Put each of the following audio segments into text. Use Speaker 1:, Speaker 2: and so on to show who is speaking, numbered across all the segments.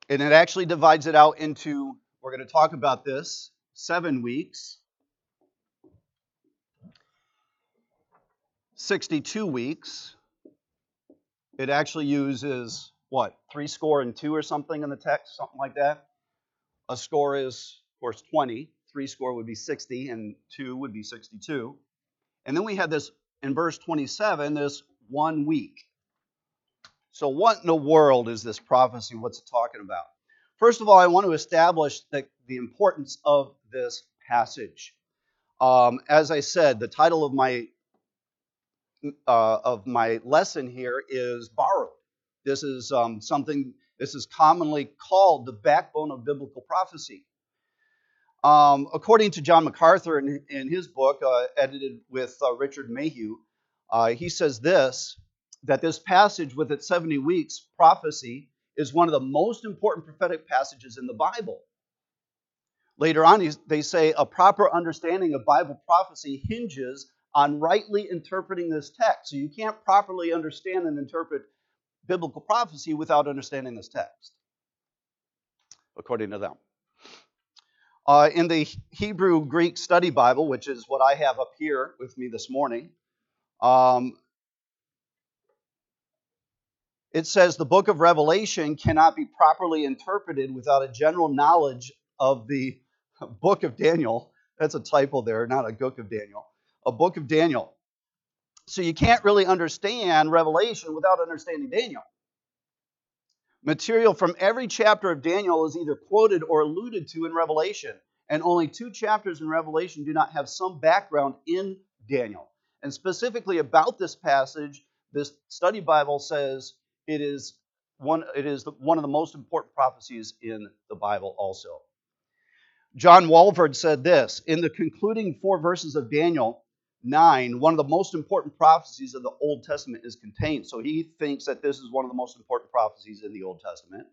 Speaker 1: And it actually divides it out into, we're going to talk about this, 7 weeks, 62 weeks. It actually uses, what, 62 or something in the text, something like that. A score is, of course, 20. 3 score would be 60, and 2 would be 62. And then we have this, in verse 27, this 1 week. So what in the world is this prophecy? What's it talking about? First of all, I want to establish the importance of this passage. As I said, the title of my lesson here is borrowed. This is this is commonly called the backbone of biblical prophecy. According to John MacArthur in his book, edited with Richard Mayhew, he says that this passage with its 70 weeks prophecy is one of the most important prophetic passages in the Bible. Later on, they say a proper understanding of Bible prophecy hinges on rightly interpreting this text. So you can't properly understand and interpret biblical prophecy without understanding this text, according to them. In the Hebrew Greek Study Bible, which is what I have up here with me this morning, it says the book of Revelation cannot be properly interpreted without a general knowledge of the book of Daniel. That's a typo there, not a book of Daniel. A book of Daniel. So you can't really understand Revelation without understanding Daniel. Material from every chapter of Daniel is either quoted or alluded to in Revelation, and only 2 chapters in Revelation do not have some background in Daniel. And specifically about this passage, this study Bible says it is one of the most important prophecies in the Bible also. John Walvoord said this, in the concluding 4 verses of Daniel 9, one of the most important prophecies of the Old Testament is contained. So he thinks that this is one of the most important prophecies in the Old Testament.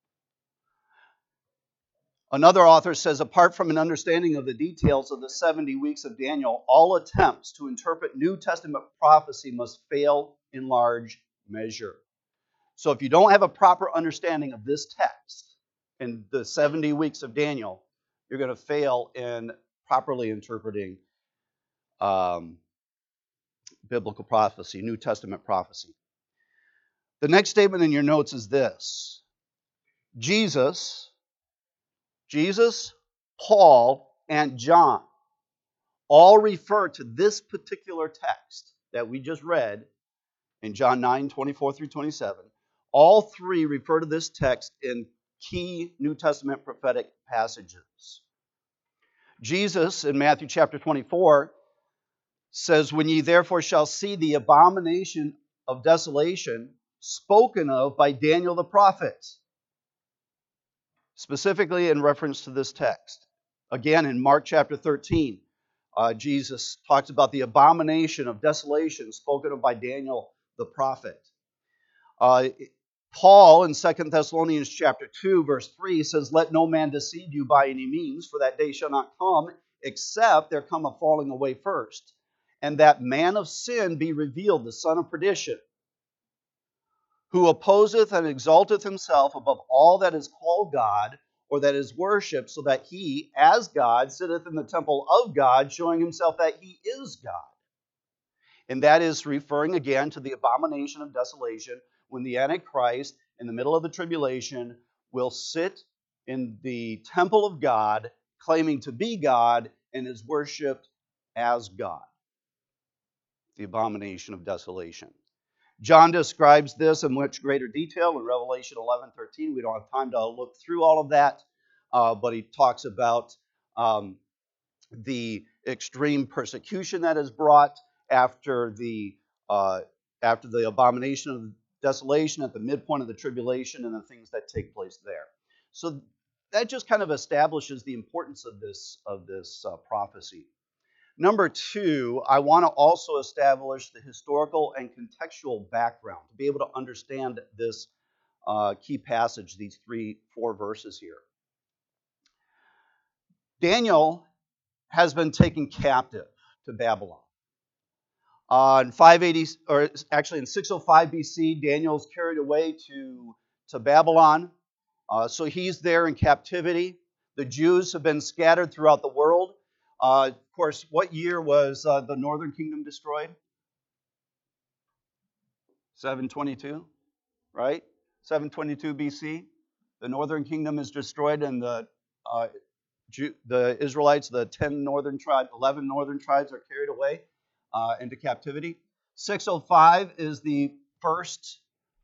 Speaker 1: Another author says, apart from an understanding of the details of the 70 weeks of Daniel, all attempts to interpret New Testament prophecy must fail in large measure. So if you don't have a proper understanding of this text in the 70 weeks of Daniel, you're going to fail in properly interpreting biblical prophecy, New Testament prophecy. The next statement in your notes is this. Jesus, Paul, and John all refer to this particular text that we just read in John 9, 24 through 27. All 3 refer to this text in key New Testament prophetic passages. Jesus, in Matthew chapter 24, says, when ye therefore shall see the abomination of desolation spoken of by Daniel the prophet, specifically in reference to this text. Again, in Mark chapter 13, Jesus talks about the abomination of desolation spoken of by Daniel the prophet. Paul in 2 Thessalonians chapter 2, verse 3 says, let no man deceive you by any means, for that day shall not come, except there come a falling away first, and that man of sin be revealed, the son of perdition, who opposeth and exalteth himself above all that is called God, or that is worshipped, so that he, as God, sitteth in the temple of God, showing himself that he is God. And that is referring again to the abomination of desolation, when the Antichrist, in the middle of the tribulation, will sit in the temple of God, claiming to be God, and is worshipped as God. The abomination of desolation. John describes this in much greater detail in Revelation 11:13. We don't have time to look through all of that, but he talks about the extreme persecution that is brought after the abomination of desolation at the midpoint of the tribulation and the things that take place there. So that just kind of establishes the importance of this prophecy. Number 2, I want to also establish the historical and contextual background to be able to understand this key passage, these 4 verses here. Daniel has been taken captive to Babylon. In 580, or actually in 605 BC, Daniel is carried away to Babylon. So he's there in captivity. The Jews have been scattered throughout the world. Of course, what year was the northern kingdom destroyed? 722, right? 722 BC. The northern kingdom is destroyed, and the Israelites, the 11 northern tribes, are carried away into captivity. 605 is the first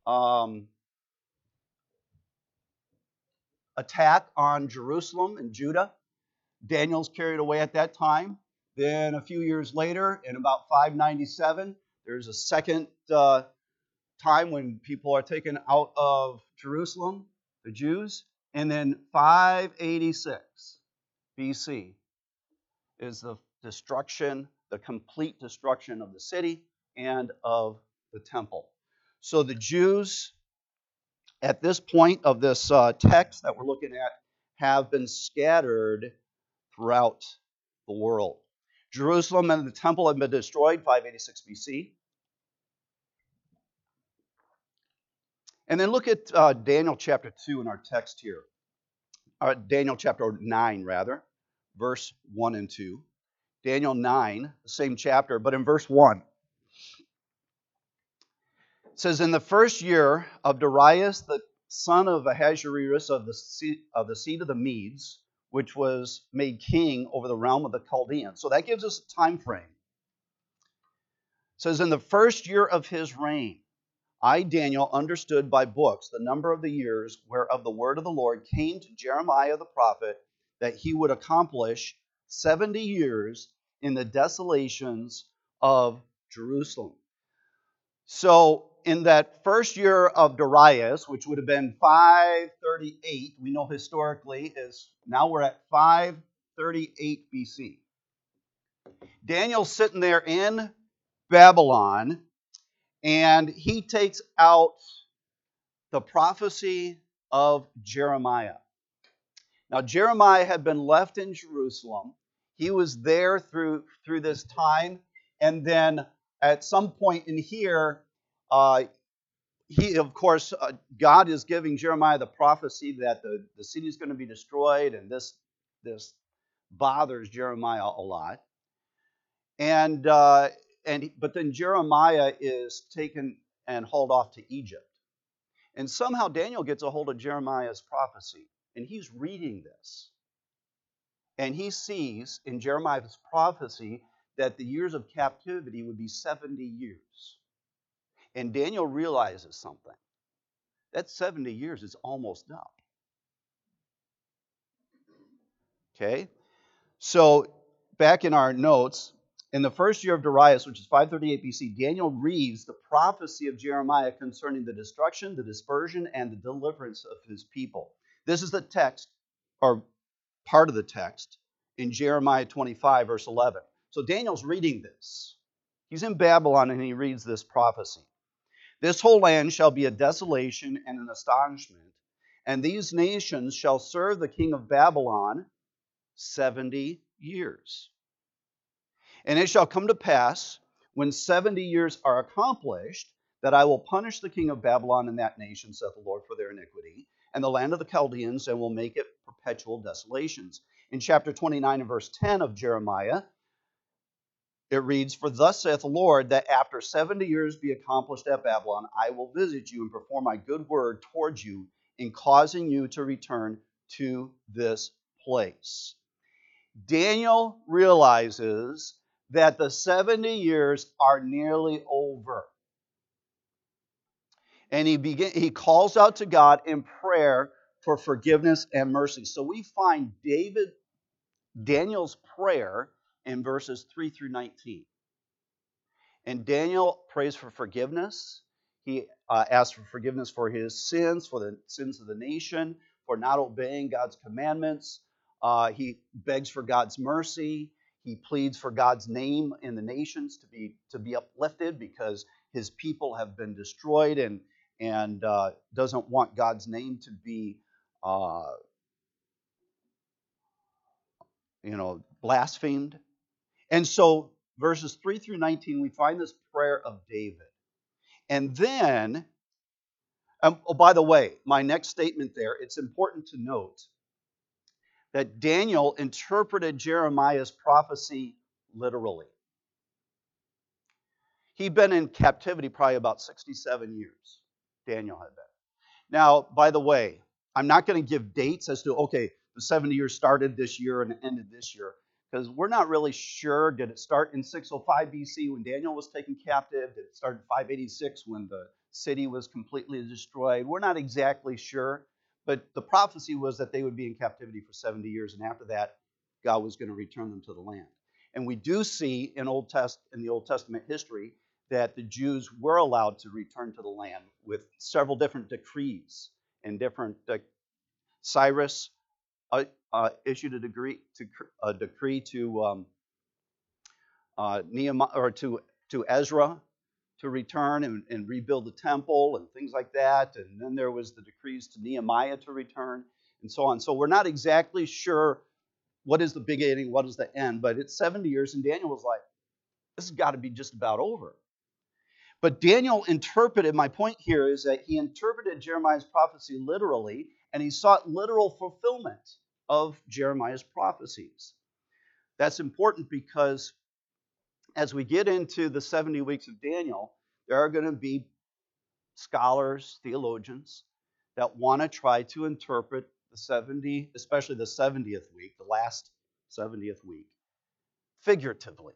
Speaker 1: attack on Jerusalem and Judah. Daniel's carried away at that time. Then a few years later, in about 597, there's a second time when people are taken out of Jerusalem, the Jews. And then 586 BC is the destruction, the complete destruction of the city and of the temple. So the Jews, at this point of this text that we're looking at, have been scattered throughout the world. Jerusalem and the temple have been destroyed, 586 BC. And then look at Daniel chapter 2 in our text here. Daniel chapter 9, rather, verse 1 and 2. Daniel 9, the same chapter, but in verse 1. It says, in the first year of Darius, the son of Ahasuerus of the seed of the Medes, which was made king over the realm of the Chaldeans. So that gives us a time frame. It says, in the first year of his reign, I, Daniel, understood by books the number of the years whereof the word of the Lord came to Jeremiah the prophet, that he would accomplish 70 years in the desolations of Jerusalem. So in that first year of Darius, which would have been 538, we know historically is now we're at 538 BC. Daniel's sitting there in Babylon, and he takes out the prophecy of Jeremiah. Now, Jeremiah had been left in Jerusalem. He was there through this time, and then at some point in here, God is giving Jeremiah the prophecy that the city is going to be destroyed, and this bothers Jeremiah a lot. But then Jeremiah is taken and hauled off to Egypt. And somehow Daniel gets a hold of Jeremiah's prophecy, and he's reading this. And he sees in Jeremiah's prophecy that the years of captivity would be 70 years. And Daniel realizes something. That 70 years is almost up. Okay? So, back in our notes, in the first year of Darius, which is 538 BC, Daniel reads the prophecy of Jeremiah concerning the destruction, the dispersion, and the deliverance of his people. This is the text, or part of the text, in Jeremiah 25, verse 11. So Daniel's reading this. He's in Babylon, and he reads this prophecy. This whole land shall be a desolation and an astonishment, and these nations shall serve the king of Babylon 70 years. And it shall come to pass, when 70 years are accomplished, that I will punish the king of Babylon and that nation, saith the Lord, for their iniquity, and the land of the Chaldeans, and will make it perpetual desolations. In chapter 29 and verse 10 of Jeremiah, it reads, for thus saith the Lord, that after 70 years be accomplished at Babylon, I will visit you and perform my good word towards you in causing you to return to this place. Daniel realizes that the 70 years are nearly over. And he calls out to God in prayer for forgiveness and mercy. So we find Daniel's prayer in verses 3 through 19. And Daniel prays for forgiveness. He asks for forgiveness for his sins, for the sins of the nation, for not obeying God's commandments. He begs for God's mercy. He pleads for God's name in the nations to be uplifted, because his people have been destroyed, and doesn't want God's name to be blasphemed. And so verses 3 through 19, we find this prayer of David. And then Oh, by the way, my next statement there, it's important to note that Daniel interpreted Jeremiah's prophecy literally. He'd been in captivity probably about 67 years. Daniel had been. Now, by the way, I'm not going to give dates as to, okay, the 70 years started this year and ended this year, because we're not really sure. Did it start in 605 BC when Daniel was taken captive? Did it start in 586 when the city was completely destroyed? We're not exactly sure, but the prophecy was that they would be in captivity for 70 years, and after that, God was going to return them to the land. And we do see in the Old Testament history that the Jews were allowed to return to the land with several different decrees and different. Cyrus issued a decree to Nehemiah or to Ezra to return and rebuild the temple and things like that. And then there was the decrees to Nehemiah to return and so on. So we're not exactly sure what is the beginning, what is the end, but it's 70 years, and Daniel was like, this has got to be just about over. But Daniel interpreted, my point here is that he interpreted Jeremiah's prophecy literally, and he sought literal fulfillment of Jeremiah's prophecies. That's important because as we get into the 70 weeks of Daniel, there are going to be scholars, theologians, that want to try to interpret the 70, especially the 70th week, the last 70th week, figuratively.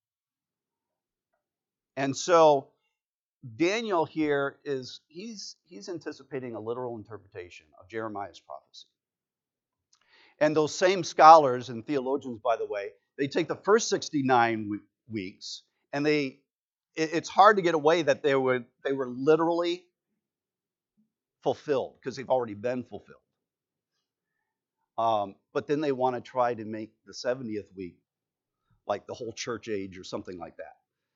Speaker 1: And so Daniel here he's anticipating a literal interpretation of Jeremiah's prophecy. And those same scholars and theologians, by the way, they take the first 69 weeks, and it's hard to get away that they were literally fulfilled because they've already been fulfilled. But then they want to try to make the 70th week like the whole church age or something like that.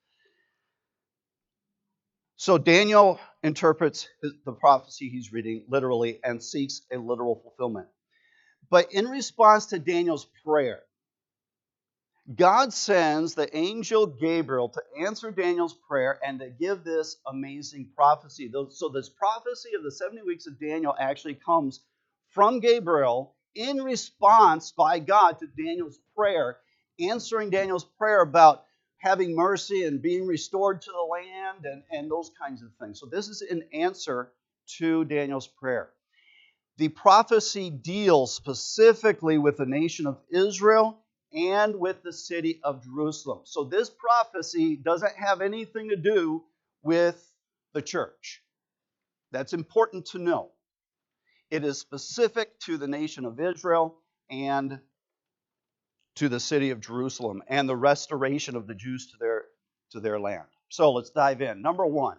Speaker 1: So Daniel interprets the prophecy he's reading literally and seeks a literal fulfillment. But in response to Daniel's prayer, God sends the angel Gabriel to answer Daniel's prayer and to give this amazing prophecy. So this prophecy of the 70 weeks of Daniel actually comes from Gabriel in response by God to Daniel's prayer, answering Daniel's prayer about having mercy and being restored to the land and those kinds of things. So this is an answer to Daniel's prayer. The prophecy deals specifically with the nation of Israel and with the city of Jerusalem. So this prophecy doesn't have anything to do with the church. That's important to know. It is specific to the nation of Israel and to the city of Jerusalem and the restoration of the Jews to their land. So let's dive in. Number one,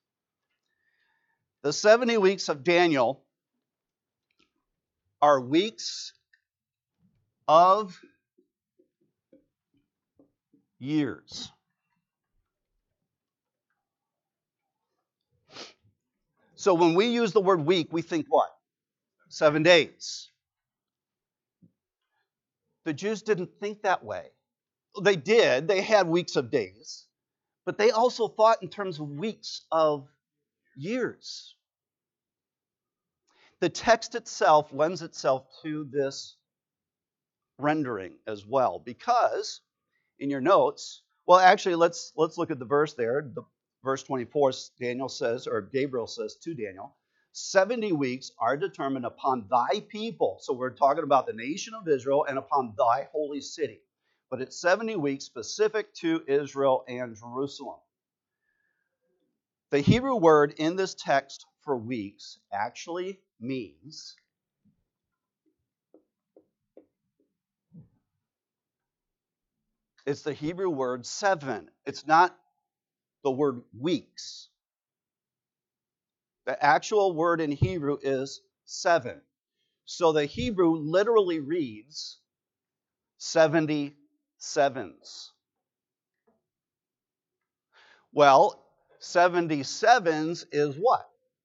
Speaker 1: the 70 weeks of Daniel are weeks of years. So when we use the word week, we think what? 7 days. The Jews didn't think that way. They did. They had weeks of days. But they also thought in terms of weeks of years. The text itself lends itself to this rendering as well, because in your notes, well, actually, let's look at the verse there. The verse 24, Daniel says, or Gabriel says to Daniel, 70 weeks are determined upon thy people. So we're talking about the nation of Israel and upon thy holy city. But it's 70 weeks specific to Israel and Jerusalem. The Hebrew word in this text for weeks actually means it's the Hebrew word 7. It's not the word weeks. The actual word in Hebrew is 7. So the Hebrew literally reads 70 sevens. Well, 70 sevens is what?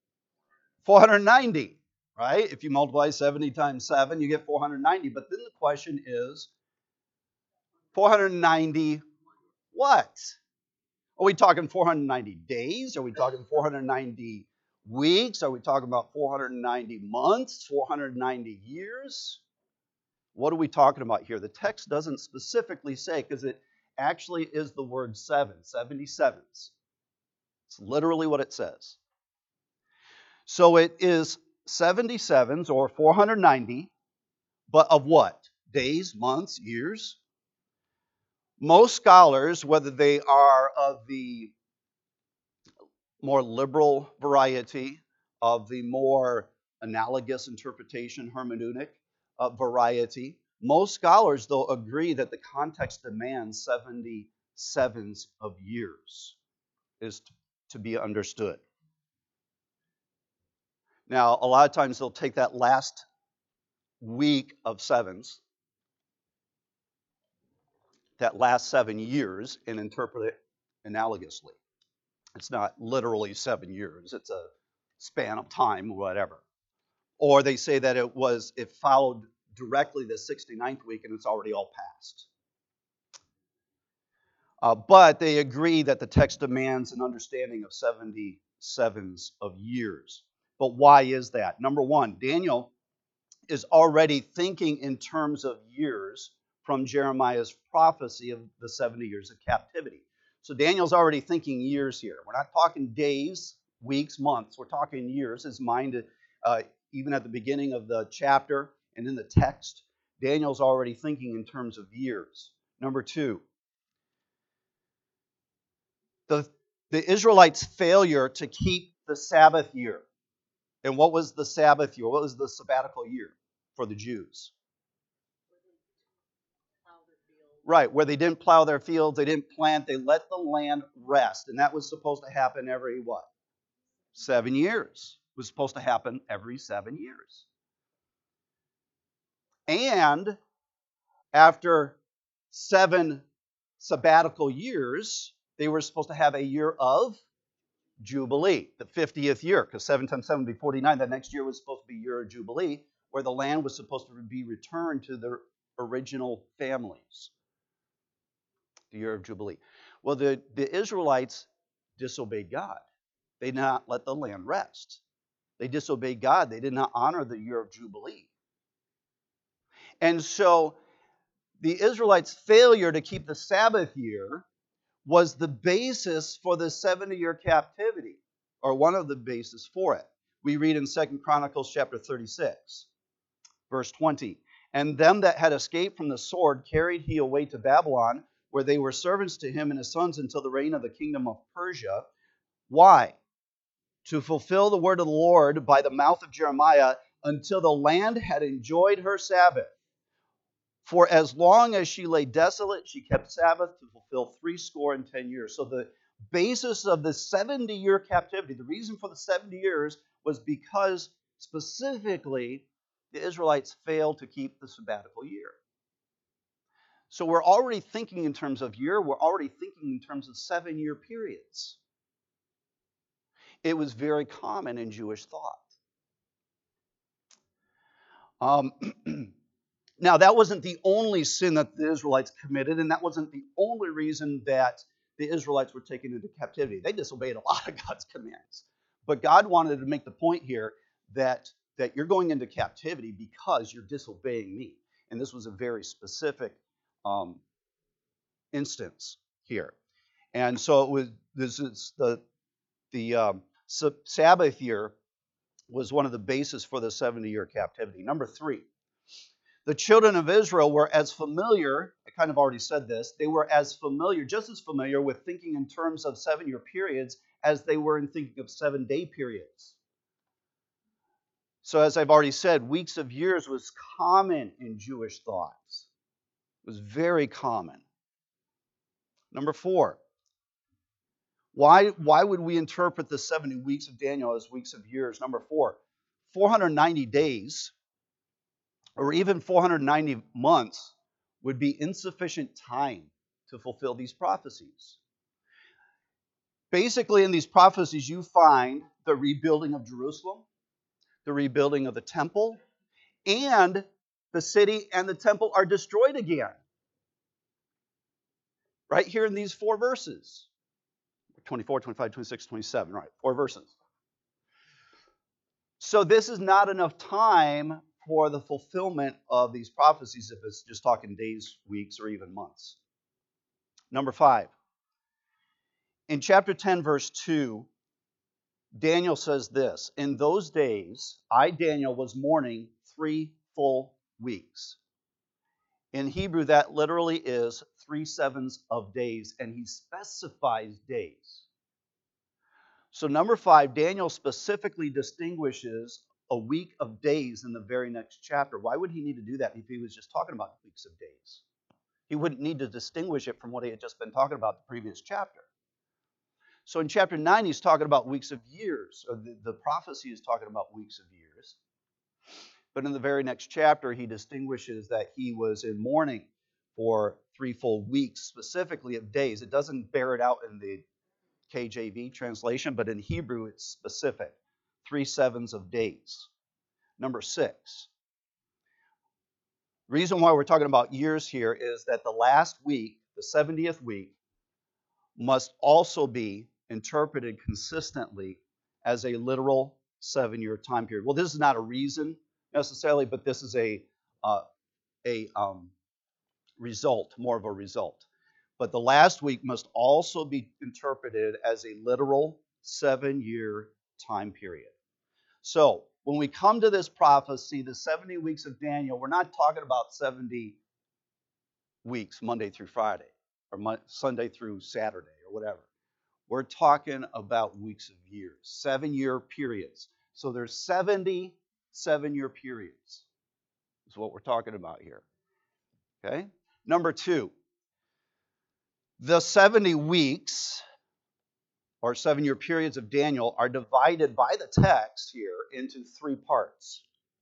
Speaker 1: 490, right? If you multiply 70 times 7, you get 490. But then the question is, 490 what? Are we talking 490 days? Are we talking 490 weeks? Are we talking about 490 months, 490 years? What are we talking about here? The text doesn't specifically say, because it actually is the word 77s. It's literally what it says. So it is 77s or 490, but of what? Days, months, years? Most scholars, whether they are of the more liberal variety, of the more analogous interpretation, hermeneutic variety, most scholars, though, agree that the context demands 77s of years is to be understood. Now, a lot of times they'll take that last week of sevens, that last 7 years, and interpret it analogously. It's not literally 7 years. It's a span of time, whatever. Or they say that it followed directly the 69th week and it's already all past. But they agree that the text demands an understanding of 77s of years. But why is that? Number one, Daniel is already thinking in terms of years from Jeremiah's prophecy of the 70 years of captivity. So Daniel's already thinking years here. We're not talking days, weeks, months. We're talking years. His mind, even at the beginning of the chapter and in the text, Daniel's already thinking in terms of years. Number two, the Israelites' failure to keep the Sabbath year. And what was the Sabbath year? What was the sabbatical year for the Jews? Right, where they didn't plow their fields, they didn't plant, they let the land rest. And that was supposed to happen every what? 7 years. It was supposed to happen every 7 years. And after 7 sabbatical years, they were supposed to have a year of Jubilee, the 50th year, because 7 times 7 would be 49. That next year was supposed to be year of Jubilee, where the land was supposed to be returned to their original families. The year of Jubilee. Well, the Israelites disobeyed God. They did not let the land rest. They disobeyed God. They did not honor the year of Jubilee. And so the Israelites' failure to keep the Sabbath year was the basis for the 70-year captivity, or one of the bases for it. We read in 2 Chronicles chapter 36, verse 20, "And them that had escaped from the sword carried he away to Babylon, where they were servants to him and his sons until the reign of the kingdom of Persia." Why? To fulfill the word of the Lord by the mouth of Jeremiah, until the land had enjoyed her Sabbath. For as long as she lay desolate, she kept Sabbath to fulfill 70 years. So the basis of the 70-year captivity, the reason for the 70 years was because specifically the Israelites failed to keep the sabbatical year. So we're already thinking in terms of year. We're already thinking in terms of 7-year periods. It was very common in Jewish thought. Now, that wasn't the only sin that the Israelites committed, and that wasn't the only reason that the Israelites were taken into captivity. They disobeyed a lot of God's commands. But God wanted to make the point here that you're going into captivity because you're disobeying me. And this was a very specific instance here. And so this is the Sabbath year was one of the bases for the 70-year captivity. Number 3, the children of Israel were as familiar, I kind of already said this, they were just as familiar with thinking in terms of 7-year periods as they were in thinking of 7-day periods. So as I've already said, weeks of years was common in Jewish thoughts. It was very common. Number 4, why would we interpret the 70 weeks of Daniel as weeks of years? Number 4, 490 days or even 490 months would be insufficient time to fulfill these prophecies. Basically, in these prophecies, you find the rebuilding of Jerusalem, the rebuilding of the temple, and the city and the temple are destroyed again. Right here in these 4 verses. 24, 25, 26, 27, right, 4 verses. So this is not enough time for the fulfillment of these prophecies if it's just talking days, weeks, or even months. Number 5. In chapter 10, verse 2, Daniel says this: "In those days, I, Daniel, was mourning 3 full weeks." In Hebrew, that literally is 3/7 of days, and he specifies days. So, number 5, Daniel specifically distinguishes a week of days in the very next chapter. Why would he need to do that if he was just talking about weeks of days? He wouldn't need to distinguish it from what he had just been talking about the previous chapter. So in chapter 9, he's talking about weeks of years, or the prophecy is talking about weeks of years. But in the very next chapter, he distinguishes that he was in mourning for 3 full weeks, specifically of days. It doesn't bear it out in the KJV translation, but in Hebrew, it's specific. 3/7 of days. Number 6. Reason why we're talking about years here is that the last week, the 70th week, must also be interpreted consistently as a literal 7-year time period. Well, this is not a reason necessarily, but this is a result, more of a result. But the last week must also be interpreted as a literal 7-year time period. So when we come to this prophecy, the 70 weeks of Daniel, we're not talking about 70 weeks, Monday through Friday, or Sunday through Saturday, or whatever. We're talking about weeks of years, 7-year periods. So there's 70 7-year periods is what we're talking about here. Okay? Number 2, the 70 weeks or 7-year periods of Daniel are divided by the text here into 3 parts.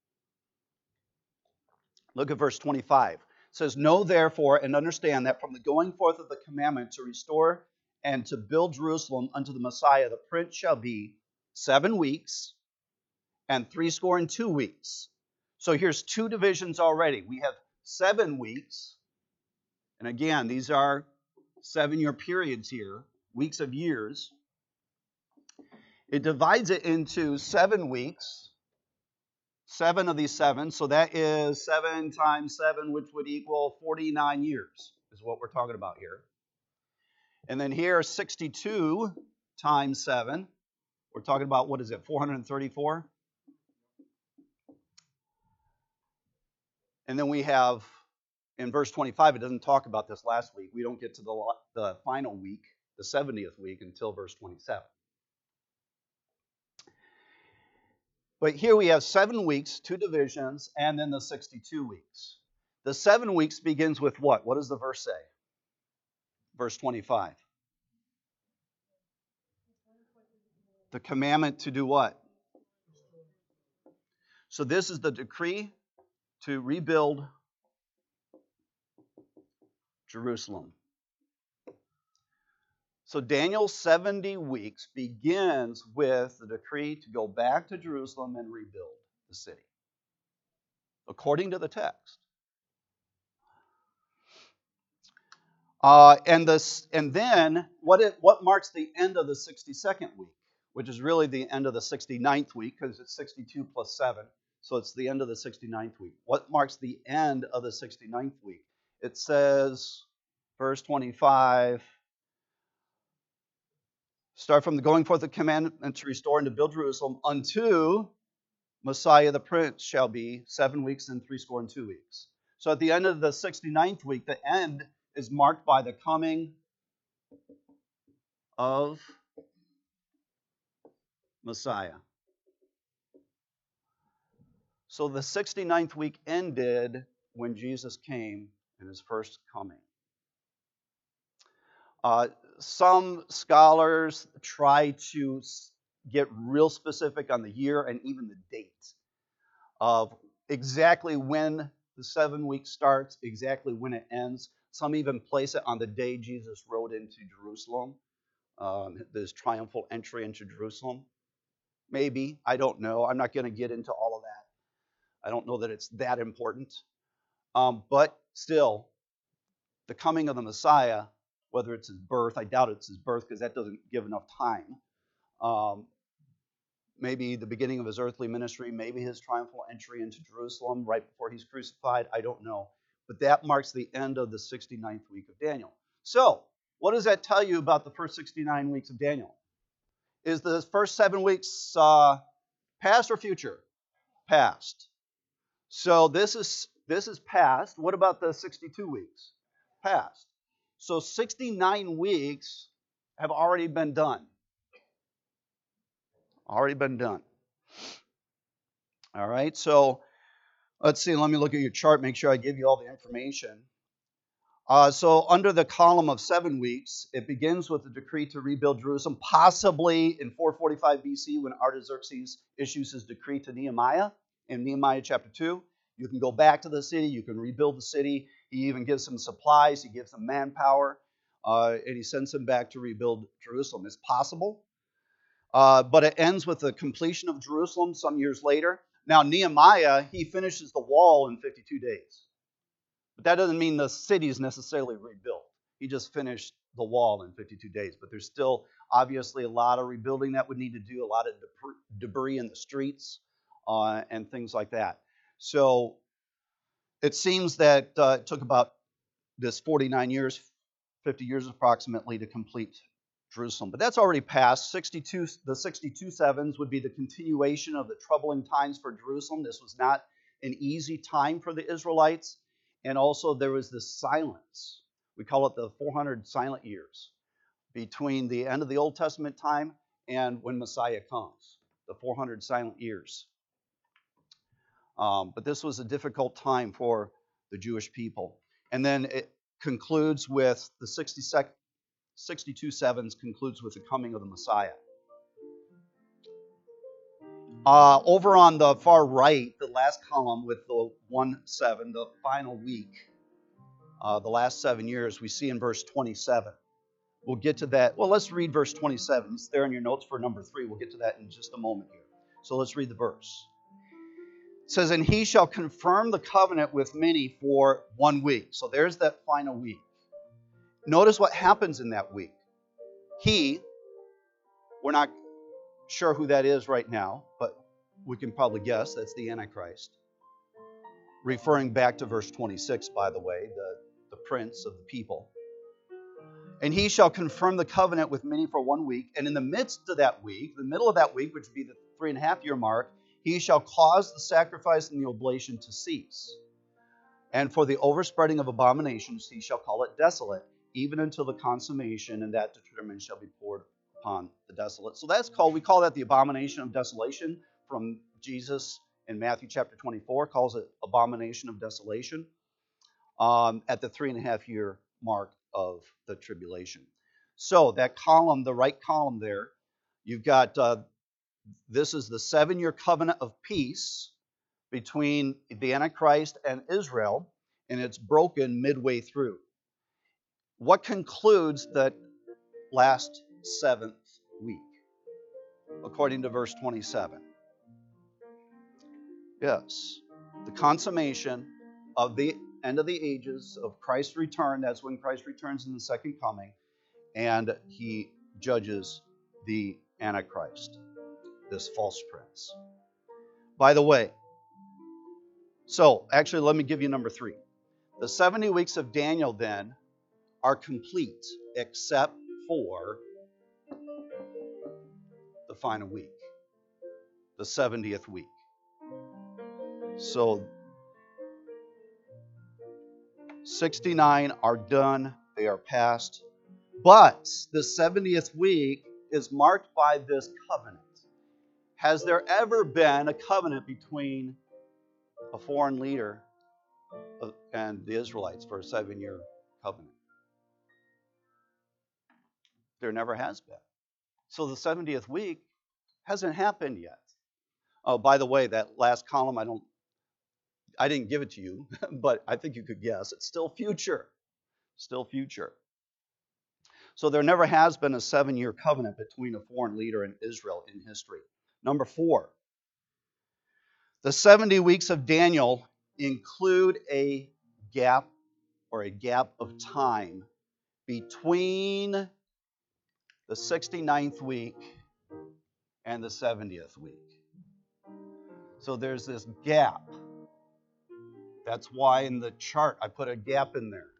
Speaker 1: Look at verse 25. It says, "Know therefore and understand that from the going forth of the commandment to restore and to build Jerusalem unto the Messiah, the prince shall be 7 weeks and 62 weeks." So here's 2 divisions already. We have 7 weeks. And again, these are 7-year periods here, weeks of years. It divides it into 7 weeks, 7 of these 7. So that is 7 times 7, which would equal 49 years, is what we're talking about here. And then here, 62 times 7. We're talking about, what is it, 434? And then we have, in verse 25, it doesn't talk about this last week. We don't get to the final week, the 70th week, until verse 27. But here we have 7 weeks, 2 divisions, and then the 62 weeks. The 7 weeks begins with what? What does the verse say? Verse 25. The commandment to do what? So this is the decree to rebuild Jerusalem. So Daniel's 70 weeks begins with the decree to go back to Jerusalem and rebuild the city, according to the text. And then what marks the end of the 62nd week, which is really the end of the 69th week, because it's 62 plus 7, so it's the end of the 69th week. What marks the end of the 69th week? It says, verse 25, "Start from the going forth of the commandment to restore and to build Jerusalem unto Messiah the Prince shall be 7 weeks and 62 weeks." So at the end of the 69th week, the end is marked by the coming of Messiah. So the 69th week ended when Jesus came in his first coming. Some scholars try to get real specific on the year and even the date of exactly when the 7 weeks starts, exactly when it ends. Some even place it on the day Jesus rode into Jerusalem, his triumphal entry into Jerusalem. Maybe, I don't know. I'm not going to get into all of that. I don't know that it's that important. But still, the coming of the Messiah, whether it's his birth, I doubt it's his birth because that doesn't give enough time. maybe the beginning of his earthly ministry, maybe his triumphal entry into Jerusalem right before he's crucified. I don't know. But that marks the end of the 69th week of Daniel. So, what does that tell you about the first 69 weeks of Daniel? Is the first 7 weeks past or future? Past. So this is past. What about the 62 weeks? Past. So 69 weeks have already been done. Already been done. All right, so let's see. Let me look at your chart, make sure I give you all the information. So under the column of 7 weeks, it begins with the decree to rebuild Jerusalem, possibly in 445 BC when Artaxerxes issues his decree to Nehemiah in Nehemiah chapter 2. You can go back to the city. You can rebuild the city. He even gives them supplies. He gives them manpower. And he sends them back to rebuild Jerusalem. It's possible. But it ends with the completion of Jerusalem some years later. Now, Nehemiah, he finishes the wall in 52 days. But that doesn't mean the city is necessarily rebuilt. He just finished the wall in 52 days. But there's still obviously a lot of rebuilding that would need to do, a lot of debris in the streets and things like that. So it seems that it took about this 49 years, 50 years approximately to complete Jerusalem. But that's already passed. The 62 sevens would be the continuation of the troubling times for Jerusalem. This was not an easy time for the Israelites. And also there was this silence. We call it the 400 silent years between the end of the Old Testament time and when Messiah comes. The 400 silent years. But this was a difficult time for the Jewish people. And then it concludes with the 62 sevens concludes with the coming of the Messiah. Over on the far right, the last column with the 1-7, the final week, the last 7 years, we see in verse 27. We'll get to that. Well, let's read verse 27. It's there in your notes for number 3. We'll get to that in just a moment here. So let's read the verse. It says, and he shall confirm the covenant with many for 1 week. So there's that final week. Notice what happens in that week. We're not sure who that is right now, but we can probably guess that's the Antichrist. Referring back to verse 26, by the way, the prince of the people. And he shall confirm the covenant with many for 1 week. And in the midst of that week, the middle of that week, which would be the 3.5 year mark, he shall cause the sacrifice and the oblation to cease. And for the overspreading of abominations, he shall call it desolate, even until the consummation, and that determined shall be poured upon the desolate. So we call that the abomination of desolation from Jesus in Matthew chapter 24, calls it abomination of desolation at the 3.5 year mark of the tribulation. So that column, the right column there, you've got, this is the 7-year covenant of peace between the Antichrist and Israel, and it's broken midway through. What concludes that last 7th week, according to verse 27? Yes, the consummation of the end of the ages, of Christ's return. That's when Christ returns in the second coming, and he judges the Antichrist, this false prince. By the way, so actually let me give you number 3. The 70 weeks of Daniel then are complete except for the final week, the 70th week. So 69 are done, they are past. But the 70th week is marked by this covenant. Has there ever been a covenant between a foreign leader and the Israelites for a 7-year covenant? There never has been. So the 70th week hasn't happened yet. Oh, by the way, that last column, I didn't give it to you, but I think you could guess. It's still future. Still future. So there never has been a 7-year covenant between a foreign leader and Israel in history. Number 4, the 70 weeks of Daniel include a gap of time between the 69th week and the 70th week. So there's this gap. That's why in the chart I put a gap in there.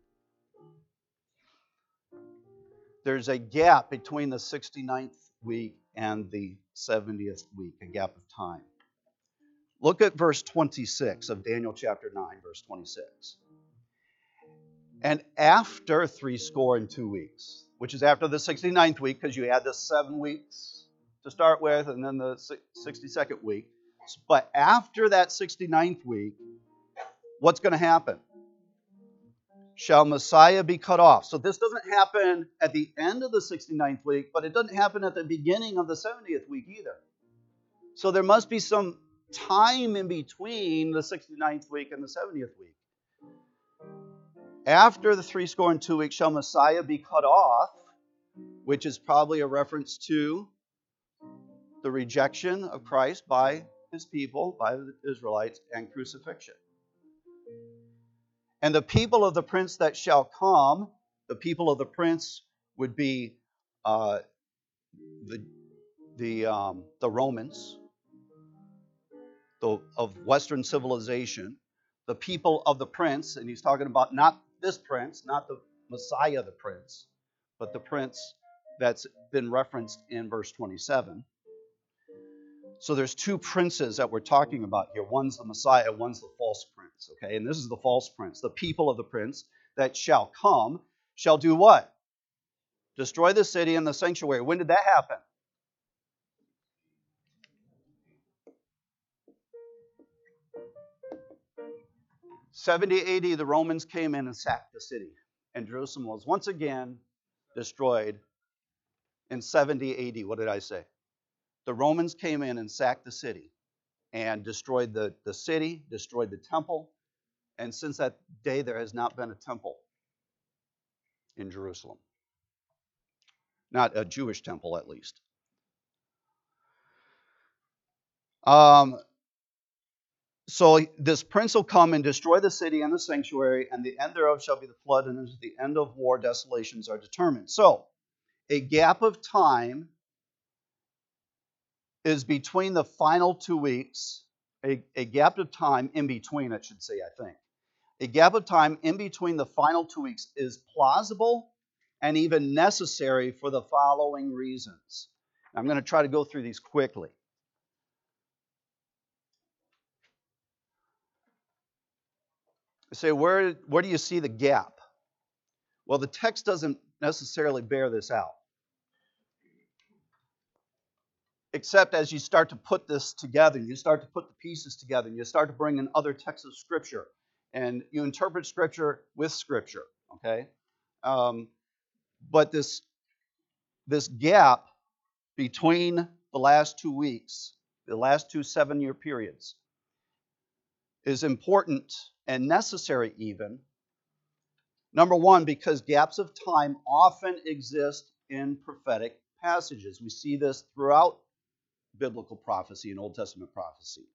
Speaker 1: There's a gap between the 69th week and the 70th week, a gap of time. Look at verse 26 of Daniel chapter 9, verse 26. And after 62 weeks, which is after the 69th week, because you add the 7 weeks to start with, and then the 62nd week. But after that 69th week, what's going to happen? Shall Messiah be cut off? So this doesn't happen at the end of the 69th week, but it doesn't happen at the beginning of the 70th week either. So there must be some time in between the 69th week and the 70th week. After the 62 weeks shall Messiah be cut off, which is probably a reference to the rejection of Christ by his people, by the Israelites, and crucifixion. And the people of the prince that shall come, the people of the prince would be the Romans of Western civilization. The people of the prince, and he's talking about not this prince, not the Messiah, the prince, but the prince that's been referenced in verse 27. So there's two princes that we're talking about here. One's the Messiah, one's the false prince. Okay, and this is the false prince. The people of the prince that shall come shall do what? Destroy the city and the sanctuary. When did that happen? (70 AD), the Romans came in and sacked the city, and Jerusalem was once again destroyed in 70 AD. What did I say? The Romans came in and sacked the city and destroyed the city, destroyed the temple, and since that day there has not been a temple in Jerusalem. Not a Jewish temple, at least. So this prince will come and destroy the city and the sanctuary, and the end thereof shall be the flood, and as the end of war, desolations are determined. So, a gap of time is between the final 2 weeks, a gap of time in between, I should say, I think. A gap of time in between the final 2 weeks is plausible and even necessary for the following reasons. I'm going to try to go through these quickly. Say, where do you see the gap? Well, the text doesn't necessarily bear this out. Except as you start to put this together, you start to put the pieces together, and you start to bring in other texts of Scripture, and you interpret Scripture with Scripture, okay? But this gap between the last 2 weeks, the last 2 7-year periods, is important and necessary even. Number one, because gaps of time often exist in prophetic passages. We see this throughout biblical prophecy and Old Testament prophecy.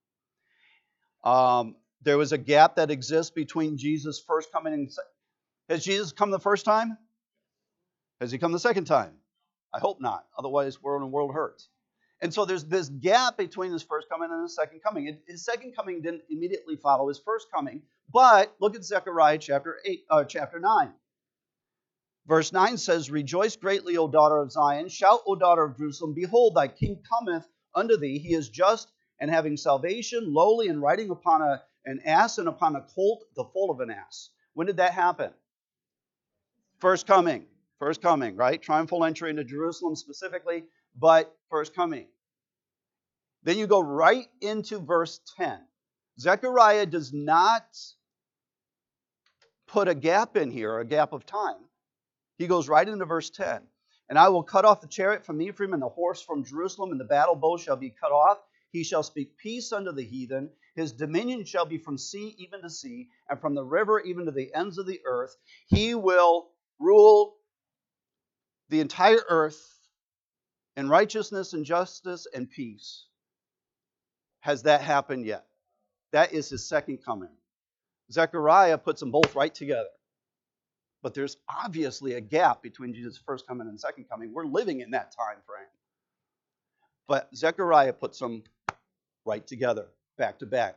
Speaker 1: There was a gap that exists between Jesus' first coming and... Has Jesus come the first time? Has he come the second time? I hope not. Otherwise, we're in a world hurt. And so there's this gap between his first coming and his second coming. His second coming didn't immediately follow his first coming. But look at Zechariah chapter 9. Verse 9 says, Rejoice greatly, O daughter of Zion. Shout, O daughter of Jerusalem. Behold, thy king cometh unto thee. He is just and having salvation, lowly and riding upon an ass and upon a colt, the foal of an ass. When did that happen? First coming, right? Triumphal entry into Jerusalem specifically, but first coming. Then you go right into verse 10. Zechariah does not put a gap in here, a gap of time. He goes right into verse 10. And I will cut off the chariot from Ephraim and the horse from Jerusalem, and the battle bow shall be cut off. He shall speak peace unto the heathen. His dominion shall be from sea even to sea, and from the river even to the ends of the earth. He will rule the entire earth in righteousness and justice and peace. Has that happened yet? That is his second coming. Zechariah puts them both right together. But there's obviously a gap between Jesus' first coming and second coming. We're living in that time frame. But Zechariah puts them right together, back to back.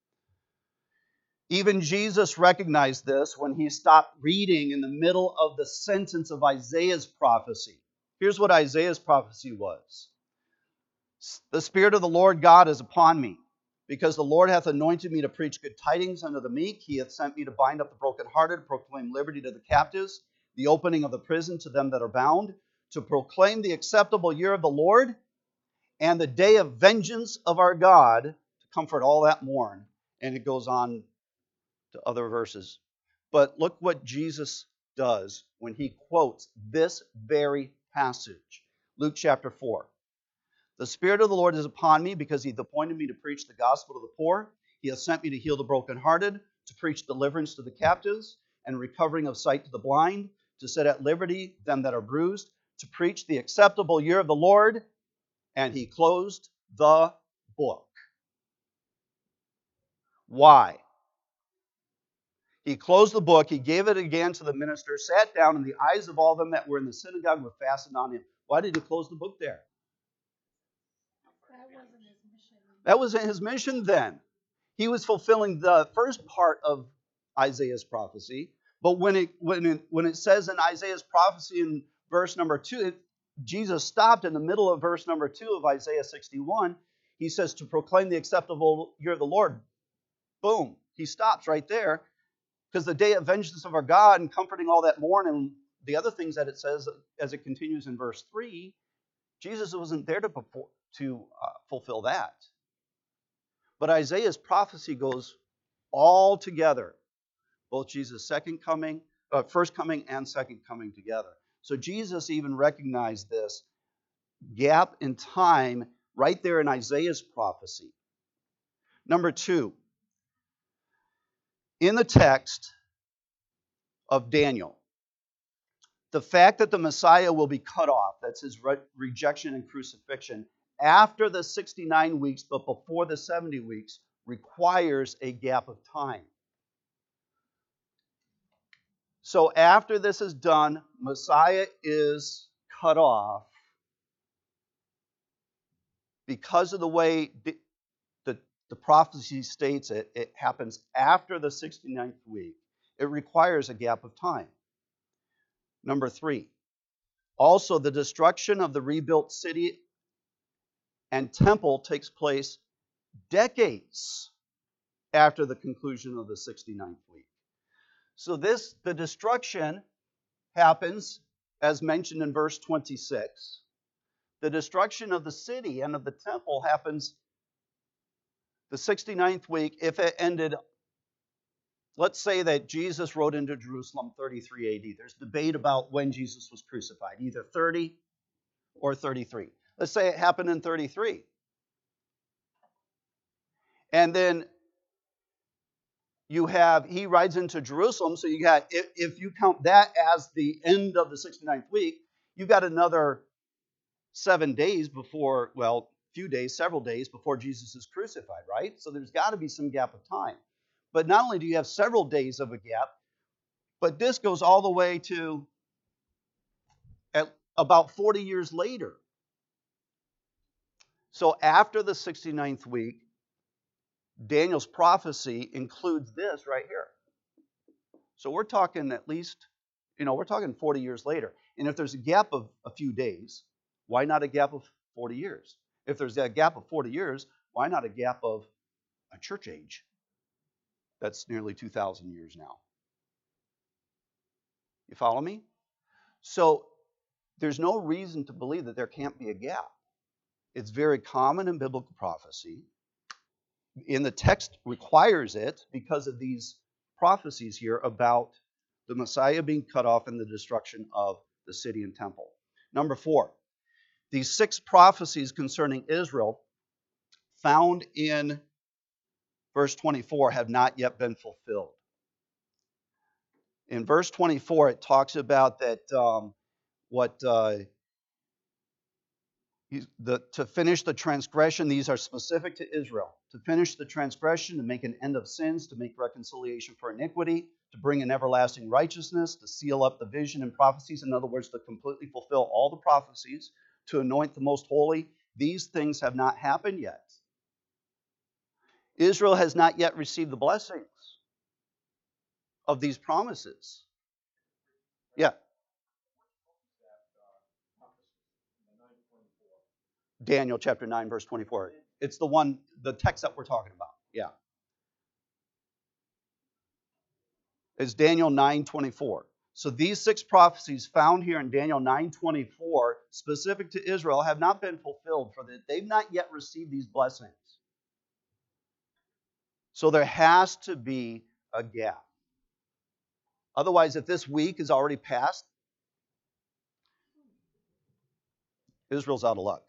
Speaker 1: Even Jesus recognized this when he stopped reading in the middle of the sentence of Isaiah's prophecy. Here's what Isaiah's prophecy was. The Spirit of the Lord God is upon me, because the Lord hath anointed me to preach good tidings unto the meek. He hath sent me to bind up the brokenhearted, proclaim liberty to the captives, the opening of the prison to them that are bound, to proclaim the acceptable year of the Lord, and the day of vengeance of our God, to comfort all that mourn. And it goes on to other verses. But look what Jesus does when he quotes this very passage. Luke chapter 4. The Spirit of the Lord is upon me, because he hath appointed me to preach the gospel to the poor. He hath sent me to heal the brokenhearted, to preach deliverance to the captives, and recovering of sight to the blind, to set at liberty them that are bruised, to preach the acceptable year of the Lord. And he closed the book. Why? He closed the book, he gave it again to the minister, sat down, and the eyes of all them that were in the synagogue were fastened on him. Why did he close the book there? That wasn't his mission then. He was fulfilling the first part of Isaiah's prophecy, but when it says in Isaiah's prophecy in verse number 2, Jesus stopped in the middle of verse number 2 of Isaiah 61. He says to proclaim the acceptable year of the Lord. Boom. He stops right there, because the day of vengeance of our God and comforting all that mourn and the other things that it says as it continues in verse 3, Jesus wasn't there to fulfill that. But Isaiah's prophecy goes all together, both Jesus' first coming and second coming together. So Jesus even recognized this gap in time right there in Isaiah's prophecy. Number 2, in the text of Daniel, the fact that the Messiah will be cut off, that's his rejection and crucifixion, after the 69 weeks but before the 70 weeks, requires a gap of time. So after this is done, Messiah is cut off. Because of the way the prophecy states it, it happens after the 69th week. It requires a gap of time. Number 3, also the destruction of the rebuilt city and temple takes place decades after the conclusion of the 69th week. So the destruction happens, as mentioned in verse 26. The destruction of the city and of the temple happens the 69th week if it ended. Let's say that Jesus rode into Jerusalem 33 AD. There's debate about when Jesus was crucified, either 30 or 33. Let's say it happened in 33. And then he rides into Jerusalem, so you got, if you count that as the end of the 69th week, you've got another 7 days before, several days before Jesus is crucified, right? So there's got to be some gap of time. But not only do you have several days of a gap, but this goes all the way to at about 40 years later. So after the 69th week, Daniel's prophecy includes this right here. So we're talking at least, we're talking 40 years later. And if there's a gap of a few days, why not a gap of 40 years? If there's a gap of 40 years, why not a gap of a church age? That's nearly 2,000 years now. You follow me? So there's no reason to believe that there can't be a gap. It's very common in biblical prophecy. In the text requires it because of these prophecies here about the Messiah being cut off and the destruction of the city and temple. Number 4, these 6 prophecies concerning Israel found in verse 24 have not yet been fulfilled. In verse 24, it talks about that to finish the transgression, these are specific to Israel. To finish the transgression, to make an end of sins, to make reconciliation for iniquity, to bring an everlasting righteousness, to seal up the vision and prophecies. In other words, to completely fulfill all the prophecies, to anoint the most holy. These things have not happened yet. Israel has not yet received the blessings of these promises. Yeah. Daniel chapter 9, verse 24. It's the text that we're talking about. Yeah. It's Daniel 9:24. So these 6 prophecies found here in Daniel 9:24, specific to Israel, have not been fulfilled, for they've not yet received these blessings. So there has to be a gap. Otherwise, if this week is already passed, Israel's out of luck.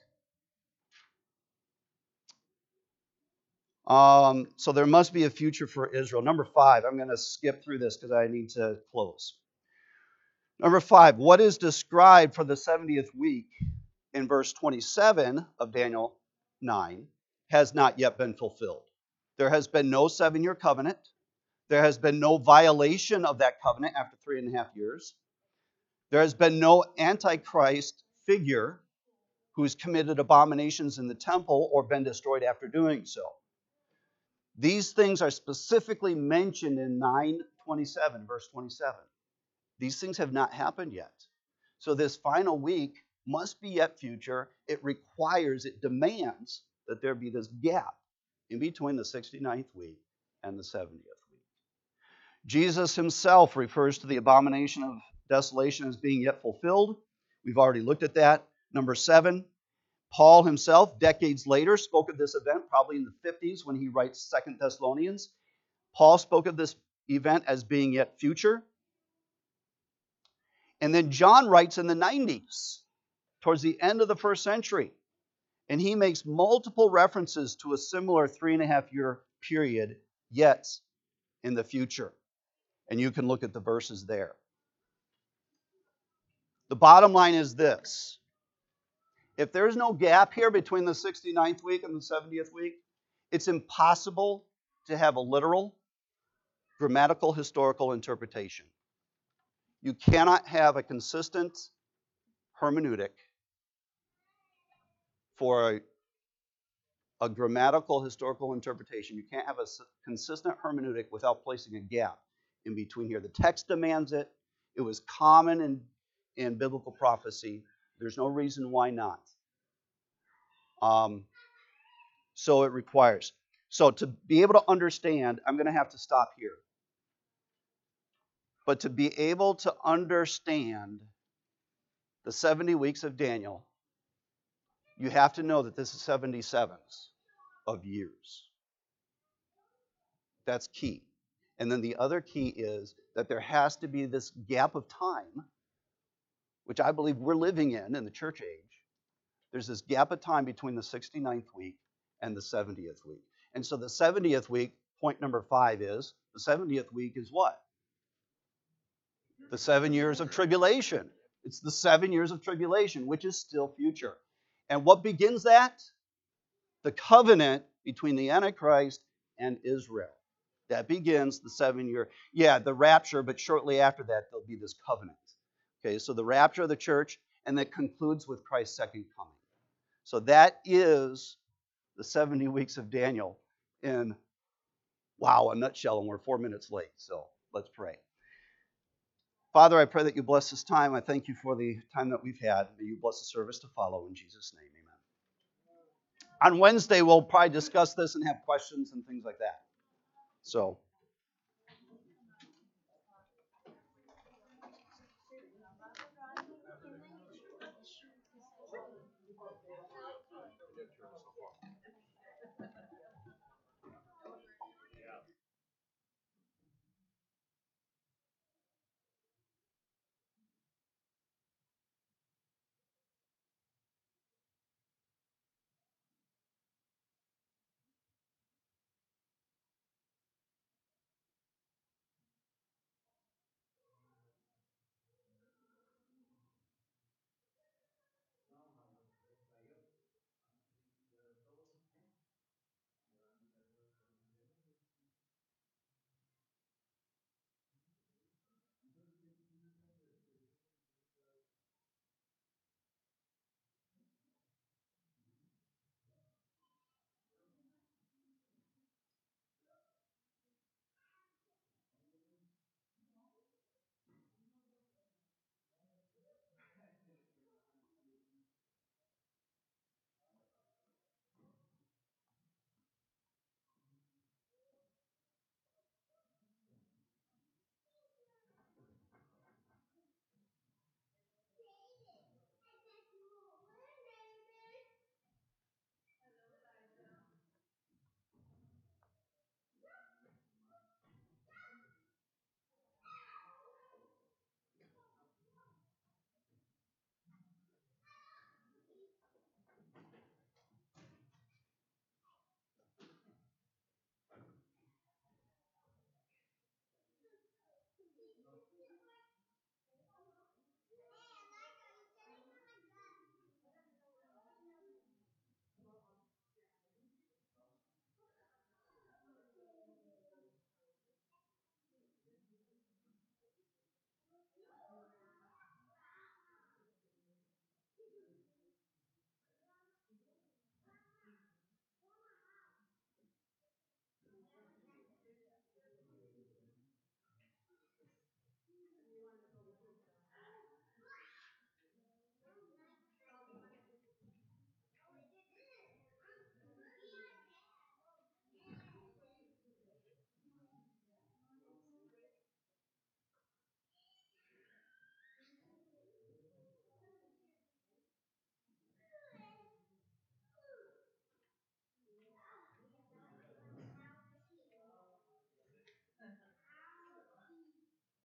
Speaker 1: So there must be a future for Israel. Number 5, I'm going to skip through this because I need to close. Number 5, what is described for the 70th week in verse 27 of Daniel 9 has not yet been fulfilled. There has been no 7-year covenant. There has been no violation of that covenant after 3.5 years. There has been no Antichrist figure who's committed abominations in the temple or been destroyed after doing so. These things are specifically mentioned in 9:27, verse 27. These things have not happened yet. So this final week must be yet future. It demands that there be this gap in between the 69th week and the 70th week. Jesus himself refers to the abomination of desolation as being yet fulfilled. We've already looked at that. Number 7, Paul himself, decades later, spoke of this event, probably in the 50s when he writes 2 Thessalonians. Paul spoke of this event as being yet future. And then John writes in the 90s, towards the end of the first century, and he makes multiple references to a similar 3.5-year period yet in the future. And you can look at the verses there. The bottom line is this. If there's no gap here between the 69th week and the 70th week, it's impossible to have a literal, grammatical, historical interpretation. You cannot have a consistent hermeneutic for a grammatical, historical interpretation. You can't have a consistent hermeneutic without placing a gap in between here. The text demands it. It was common in biblical prophecy. There's no reason why not. So it requires. So to be able to understand, I'm going to have to stop here. But to be able to understand the 70 weeks of Daniel, you have to know that this is 77s of years. That's key. And then the other key is that there has to be this gap of time, which I believe we're living in the church age. There's this gap of time between the 69th week and the 70th week. And so the 70th week, point number 5 is, the 70th week is what? The 7 years of tribulation. It's the 7 years of tribulation, which is still future. And what begins that? The covenant between the Antichrist and Israel. That begins the 7-year, the rapture, but shortly after that, there'll be this covenant. Okay, so the rapture of the church, and that concludes with Christ's second coming. So that is the 70 weeks of Daniel in, a nutshell, and we're 4 minutes late, so let's pray. Father, I pray that you bless this time. I thank you for the time that we've had. May you bless the service to follow. In Jesus' name, amen. On Wednesday, we'll probably discuss this and have questions and things like that. So